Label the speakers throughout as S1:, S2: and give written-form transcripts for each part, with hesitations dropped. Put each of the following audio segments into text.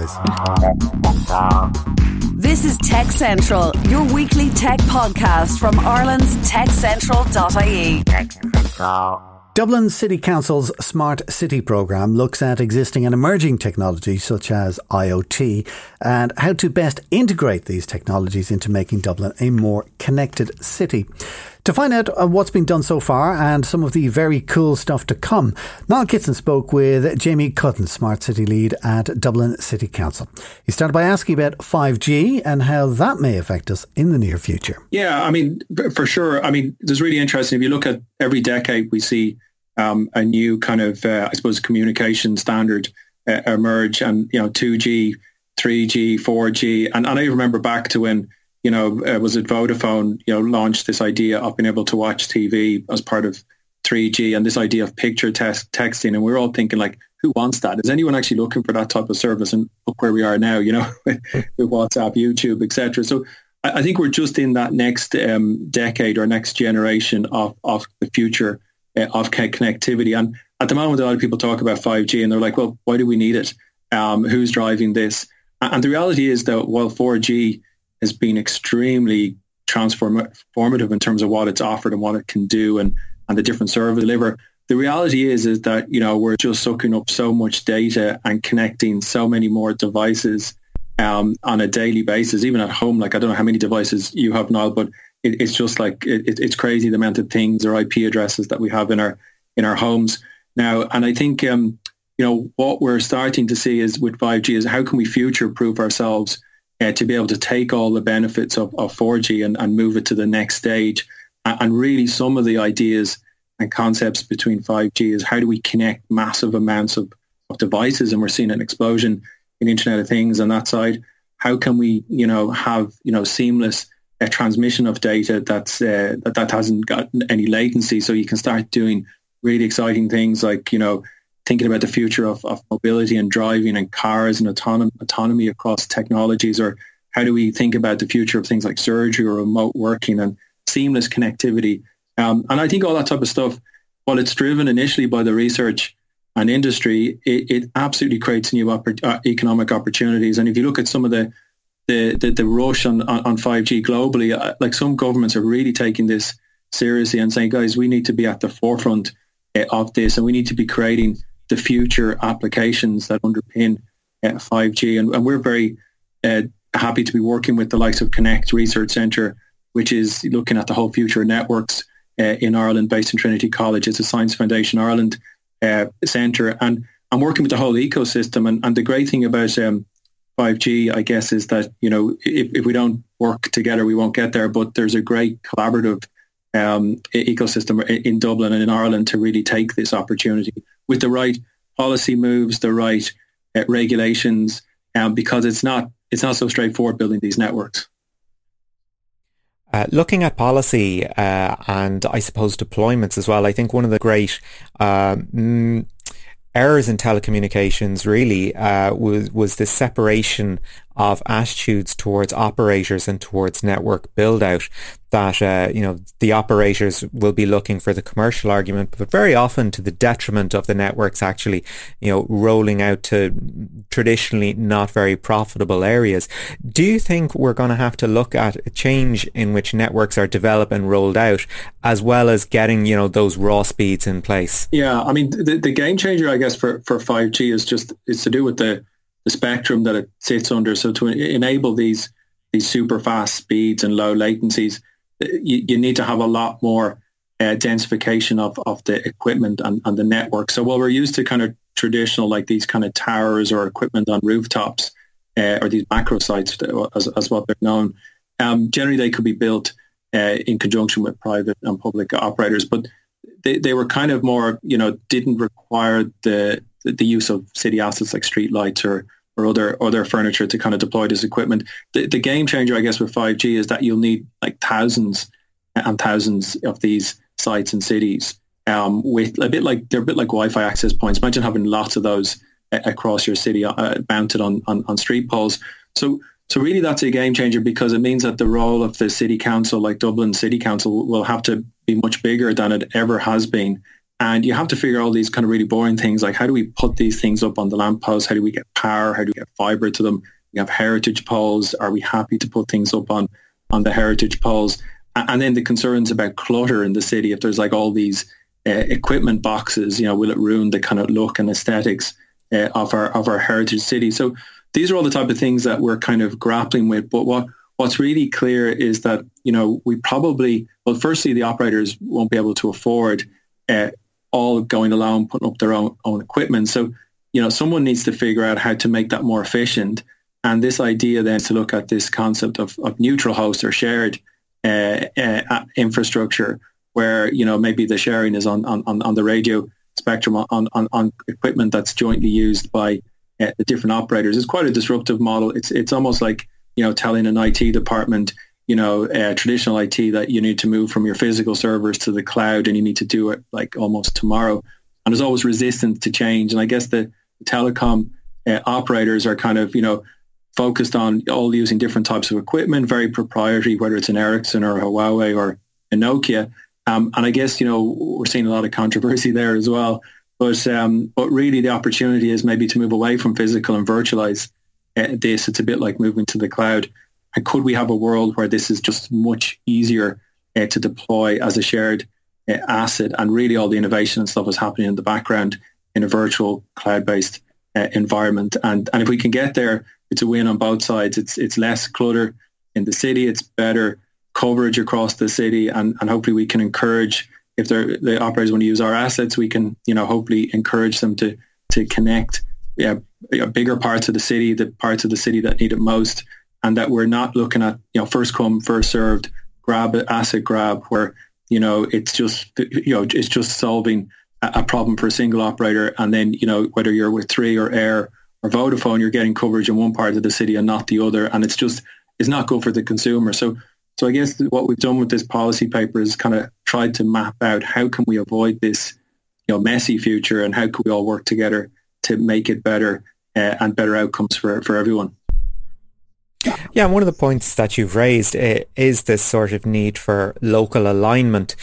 S1: service.
S2: This is Tech Central, your weekly tech podcast from Ireland's techcentral.ie.
S1: Dublin City Council's Smart City programme looks at existing and emerging technologies such as IoT and how to best integrate these technologies into making Dublin a more connected city. To find out what's been done so far and some of the very cool stuff to come, Niall Kitson spoke with Jamie Cutton, Smart City Lead at Dublin City Council. He started by asking about 5G and how that may affect us in the near future.
S3: Yeah, I mean, for sure. I mean, it's really interesting. If you look at every decade, we see a new kind of, I suppose, communication standard emerge, and, 2G, 3G, 4G. And I remember back to when, was it Vodafone, launched this idea of being able to watch TV as part of 3G, and this idea of picture texting. And we're all thinking, like, who wants that? Is anyone actually looking for that type of service? And look where we are now, with WhatsApp, YouTube, etc. So I think we're just in that next decade or next generation of the future of connectivity. And at the moment, a lot of people talk about 5G and they're like, well, why do we need it? Who's driving this? And the reality is that while 4G has been extremely transformative in terms of what it's offered and what it can do and the different service deliver, the reality is that, we're just soaking up so much data and connecting so many more devices on a daily basis, even at home. Like, I don't know how many devices you have, Niall, but it's just like, it's crazy the amount of things or IP addresses that we have in our homes now. And I think, what we're starting to see is with 5G is how can we future-proof ourselves to be able to take all the benefits of 4G and move it to the next stage. And really some of the ideas and concepts between 5G is how do we connect massive amounts of devices, and we're seeing an explosion in Internet of Things on that side. How can we, have, seamless transmission of data that hasn't got any latency, so you can start doing really exciting things like, thinking about the future of mobility and driving and cars and autonomy across technologies, or how do we think about the future of things like surgery or remote working and seamless connectivity. And I think all that type of stuff, while it's driven initially by the research and industry, it absolutely creates new economic opportunities. And if you look at some of the rush on 5G globally, like some governments are really taking this seriously and saying, guys, we need to be at the forefront of this, and we need to be creating the future applications that underpin 5G. And we're very happy to be working with the likes of Connect Research Centre, which is looking at the whole future of networks in Ireland, based in Trinity College. It's a Science Foundation Ireland centre. And I'm working with the whole ecosystem. And the great thing about 5G, I guess, is that, if we don't work together, we won't get there. But there's a great collaborative ecosystem in Dublin and in Ireland to really take this opportunity with the right policy moves, the right regulations, because it's not so straightforward building these networks.
S4: Looking at policy and I suppose deployments as well, I think one of the great errors in telecommunications really was the separation of attitudes towards operators and towards network build out, that the operators will be looking for the commercial argument, but very often to the detriment of the networks actually rolling out to traditionally not very profitable areas. Do you think we're going to have to look at a change in which networks are developed and rolled out, as well as getting those raw speeds in place?
S3: Yeah, I mean, the game changer, I guess, for 5G is to do with the spectrum that it sits under. So to enable these super fast speeds and low latencies, you need to have a lot more densification of the equipment and the network. So while we're used to kind of traditional, like these kind of towers or equipment on rooftops or these macro sites as what they're known, generally they could be built in conjunction with private and public operators, but they were kind of more, didn't require the use of city assets like street lights or other furniture to kind of deploy this equipment. The game changer, I guess, with 5G is that you'll need like thousands and thousands of these sites and cities with they're a bit like Wi-Fi access points. Imagine having lots of those across your city mounted on street poles. So really that's a game changer, because it means that the role of the city council, like Dublin City Council, will have to be much bigger than it ever has been And you have to figure all these kind of really boring things, like how do we put these things up on the lampposts? How do we get power? How do we get fibre to them? We have heritage poles. Are we happy to put things up on the heritage poles? And then the concerns about clutter in the city. If there's like all these equipment boxes, will it ruin the kind of look and aesthetics of our heritage city? So these are all the type of things that we're kind of grappling with. But what's really clear is that, we probably, well, firstly, the operators won't be able to afford all going along, putting up their own equipment. So, someone needs to figure out how to make that more efficient. And this idea then is to look at this concept of neutral host or shared infrastructure, where, maybe the sharing is on the radio spectrum on equipment that's jointly used by the different operators. It's quite a disruptive model. It's almost like, telling an IT department, traditional IT, that you need to move from your physical servers to the cloud, and you need to do it like almost tomorrow. And there's always resistance to change. And I guess the telecom operators are kind of, focused on all using different types of equipment, very proprietary, whether it's an Ericsson or a Huawei or a Nokia. And I guess, we're seeing a lot of controversy there as well. But really the opportunity is maybe to move away from physical and virtualize this. It's a bit like moving to the cloud. And could we have a world where this is just much easier to deploy as a shared asset, and really all the innovation and stuff is happening in the background in a virtual cloud-based environment? And if we can get there, it's a win on both sides. It's less clutter in the city. It's better coverage across the city, and hopefully we can encourage, if the operators want to use our assets, we can hopefully encourage them to connect bigger parts of the city, the parts of the city that need it most, and that we're not looking at first come first served asset grab, where it's just solving a problem for a single operator, and then whether you're with Three or Air or Vodafone, you're getting coverage in one part of the city and not the other, and it's not good for the consumer. So I guess what we've done with this policy paper is kind of tried to map out how can we avoid this messy future, and how can we all work together to make it better and better outcomes for everyone.
S4: Yeah, and one of the points that you've raised is this sort of need for local alignment.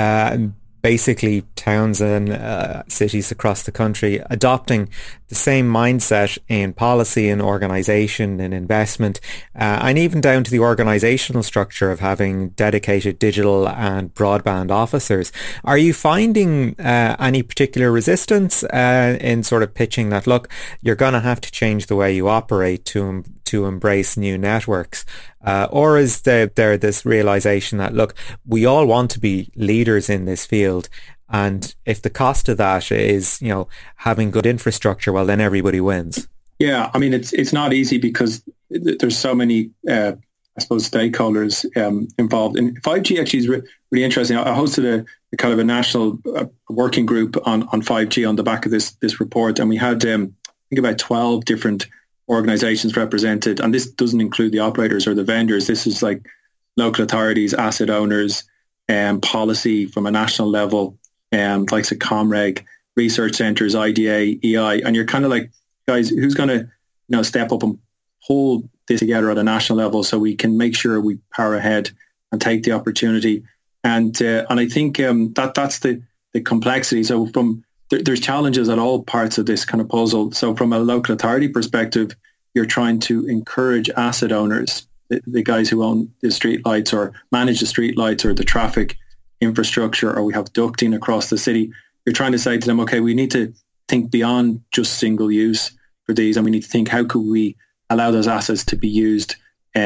S4: Basically, towns and cities across the country adopting the same mindset in policy and organisation and investment, and even down to the organisational structure of having dedicated digital and broadband officers. Are you finding any particular resistance in sort of pitching that, look, you're going to have to change the way you operate to embrace new networks? Or is there this realisation that, look, we all want to be leaders in this field, and if the cost of that is, having good infrastructure, well, then everybody wins?
S3: Yeah, I mean, it's not easy because there's so many, I suppose, stakeholders involved. And 5G actually is really interesting. I hosted a kind of a national working group on 5G on the back of this report, and we had, I think, about 12 different organizations represented, and this doesn't include the operators or the vendors. This is like local authorities, asset owners, policy from a national level, like Comreg, research centres, IDA, EI, and you're kind of like, guys, who's going to step up and hold this together at a national level so we can make sure we power ahead and take the opportunity? And I think that's the complexity. So there's challenges at all parts of this kind of puzzle. So from a local authority perspective, you're trying to encourage asset owners, the guys who own the street lights or manage the street lights or the traffic infrastructure, or we have ducting across the city. You're trying to say to them, okay, we need to think beyond just single use for these, and we need to think, how could we allow those assets to be used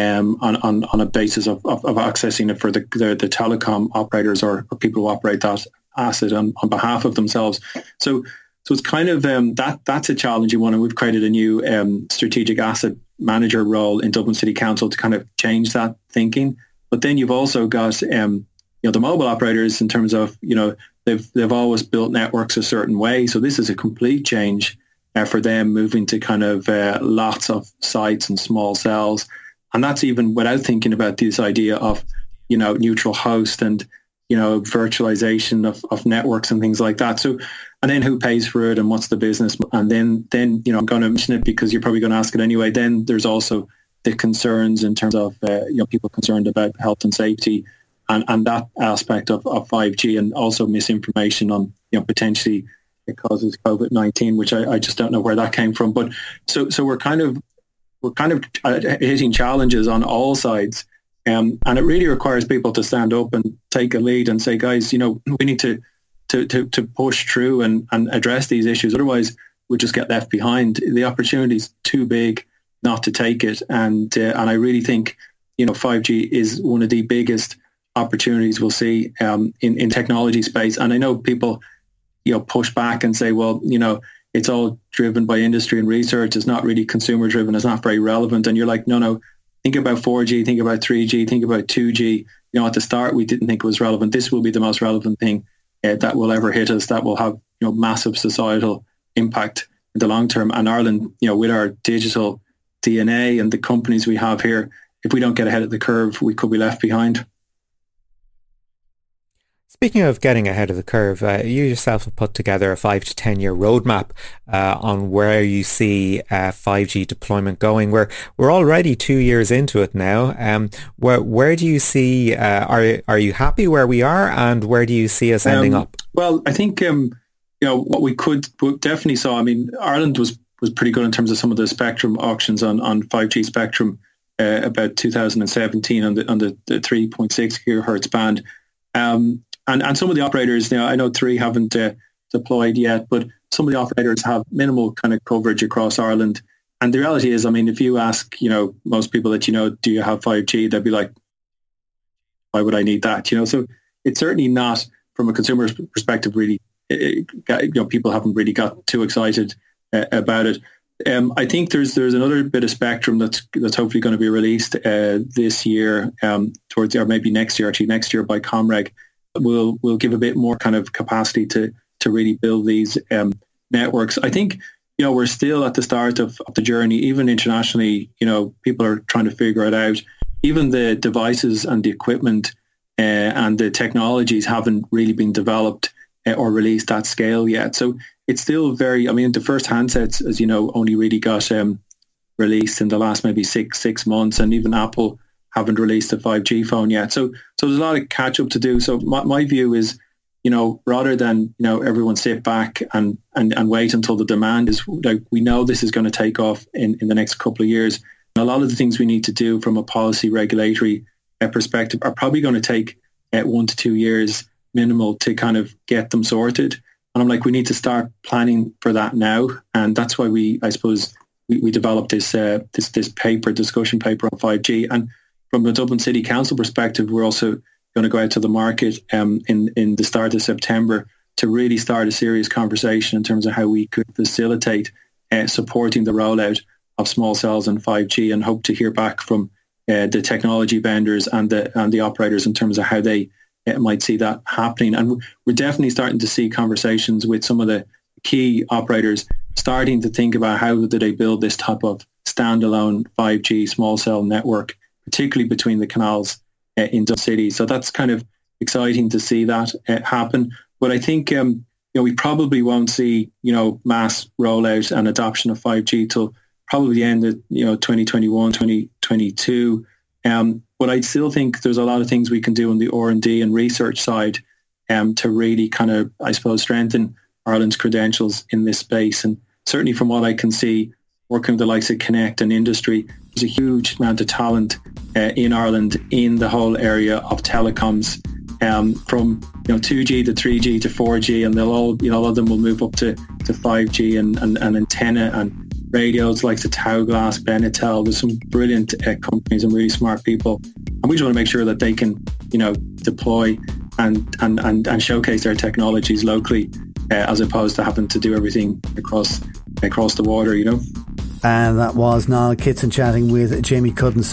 S3: on a basis of accessing it for the telecom operators or people who operate that asset on behalf of themselves. So it's kind of that's a challenging one, and we've created a new strategic asset manager role in Dublin City Council to kind of change that thinking. But then you've also got the mobile operators, in terms of they've always built networks a certain way. So this is a complete change for them, moving to kind of lots of sites and small cells, and that's even without thinking about this idea of neutral host and virtualization of networks and things like that. So, and then who pays for it and what's the business? And then I'm going to mention it because you're probably going to ask it anyway. Then there's also the concerns in terms of people concerned about health and safety and that aspect of 5G, and also misinformation on potentially it causes COVID-19, which I just don't know where that came from. But so we're kind of hitting challenges on all sides, and it really requires people to stand up and take a lead and say, guys, we need to push through and address these issues. Otherwise, we'll just get left behind. The opportunity is too big not to take it, and I really think 5G is one of the biggest opportunities we'll see in technology space. And I know people push back and say, well, it's all driven by industry and research. It's not really consumer driven. It's not very relevant. And you're like, no, think about 4G, think about 3G, think about 2G. At the start, we didn't think it was relevant. This will be the most relevant thing that will ever hit us, that will have, massive societal impact in the long term. And Ireland, with our digital DNA and the companies we have here, if we don't get ahead of the curve, we could be left behind.
S4: Speaking of getting ahead of the curve, you yourself have put together a 5 to 10 year roadmap on where you see 5G deployment going. We're already 2 years into it now. Where do you see? Are you happy where we are, and where do you see us ending up?
S3: Well, I think what we definitely saw. I mean, Ireland was pretty good in terms of some of the spectrum auctions on 5G spectrum about 2017 on the 3.6 gigahertz band. And some of the operators, I know 3 haven't deployed yet, but some of the operators have minimal kind of coverage across Ireland. And the reality is, I mean, if you ask, most people that do you have 5G, they'd be like, why would I need that? So it's certainly not, from a consumer perspective, really, people haven't really got too excited about it. I think there's another bit of spectrum that's hopefully going to be released this year, or maybe next year by Comreg. Will give a bit more kind of capacity to really build these networks. I think we're still at the start of the journey. Even internationally, people are trying to figure it out. Even the devices and the equipment and the technologies haven't really been developed or released at scale yet. So it's still the first handsets, as only really got released in the last maybe six months, and even Apple haven't released a 5G phone yet. So there's a lot of catch up to do. So my view is, rather than, everyone sit back and wait until the demand is, like, we know this is going to take off in the next couple of years. And a lot of the things we need to do from a policy regulatory perspective are probably going to take 1 to 2 years minimal to kind of get them sorted. And I'm like, we need to start planning for that now. And that's why we developed this discussion paper on 5G. And from the Dublin City Council perspective, we're also going to go out to the market in the start of September to really start a serious conversation in terms of how we could facilitate supporting the rollout of small cells and 5G, and hope to hear back from the technology vendors and the operators in terms of how they might see that happening. And we're definitely starting to see conversations with some of the key operators starting to think about how do they build this type of standalone 5G small cell network, particularly between the canals in Dublin City. So that's kind of exciting to see that happen. But I think we probably won't see mass rollout and adoption of 5G till probably the end of 2021, 2022. But I still think there's a lot of things we can do on the R&D and research side to really kind of, I suppose, strengthen Ireland's credentials in this space. And certainly from what I can see, working with the likes of Connect and industry, there's a huge amount of talent in Ireland in the whole area of telecoms, from 2G to 3G to 4G, and they'll all, all of them will move up to 5G and antenna and radios like the Towglass, Benetel. There's some brilliant companies and really smart people, and we just want to make sure that they can deploy and showcase their technologies locally, as opposed to having to do everything across the water.
S1: And that was Niall Kitson chatting with Jamie Cudden,